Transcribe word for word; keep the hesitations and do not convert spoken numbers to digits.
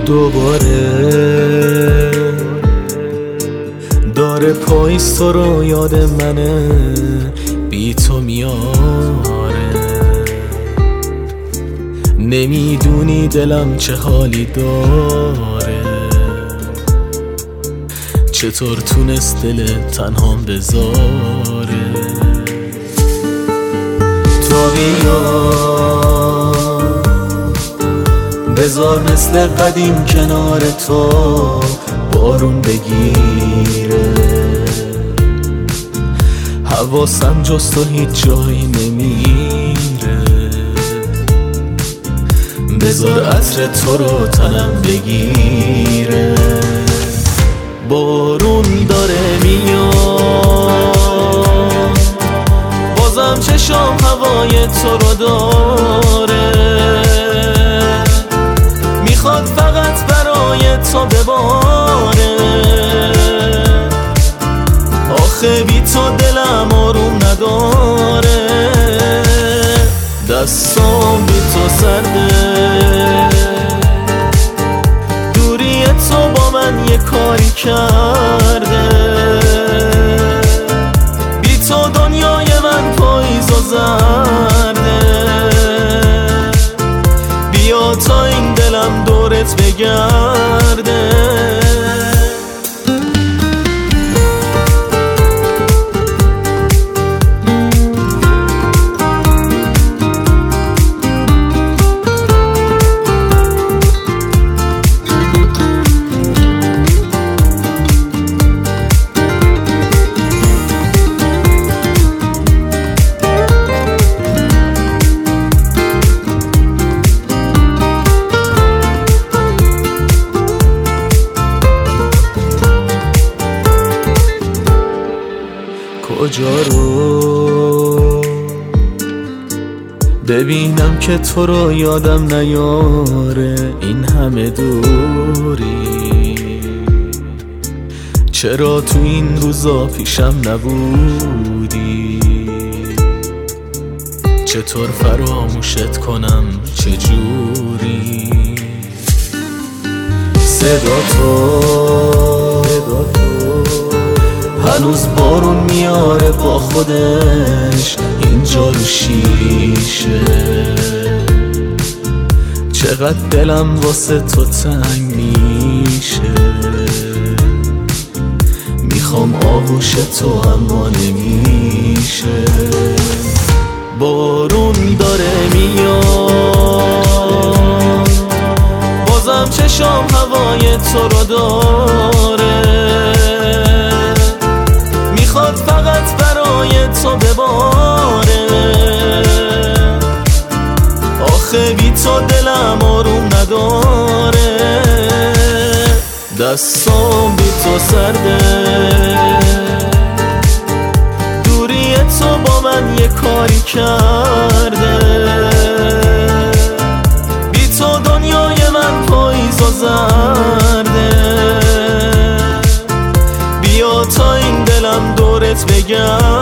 دوباره داره پاییز تو رو یاد منه، بی تو میاره. نمیدونی دلم چه حالی داره، چطور تونست دل تنهام بذاره. تو بیا بذار مثل قدیم کنار تو بارون بگیره. حواسم جز تو هیچ جایی نمیره. بذار عطر تو رو تنم بگیره. بارون داره میاد، بازم چشام هوای تو رو داره. میخواد فقط برای تو بباره. آخه بی تو دلم آروم نداره. دستام بی تو سرده، دوری تو با من یه کاری کرده. بی تو دنیای من پاییز و زرده. بیا تا این دلم دورت بگرده. کجا رو ببینم که تو رو یادم نیاره. این همه دوری چرا تو این روزا پیشم نبودی؟ چطور فراموشت کنم چجوری؟ صدا تو هنوز بارون میاره با خودش اینجا رو شیشه. چقدر دلم واسه تو تنگ میشه. میخوام آغوش تو اما نمیشه. بارون داره میاد، بازم چشام هوای تو رو داره. میخواد فقط برای تو بباره. آخه بی تو دلم آروم نداره. دستام بی تو سرده، دوری تو با من یه کاری کرده. بی تو دنیای من پاییز و زرده. بیا تا این دلم دورت بگرده.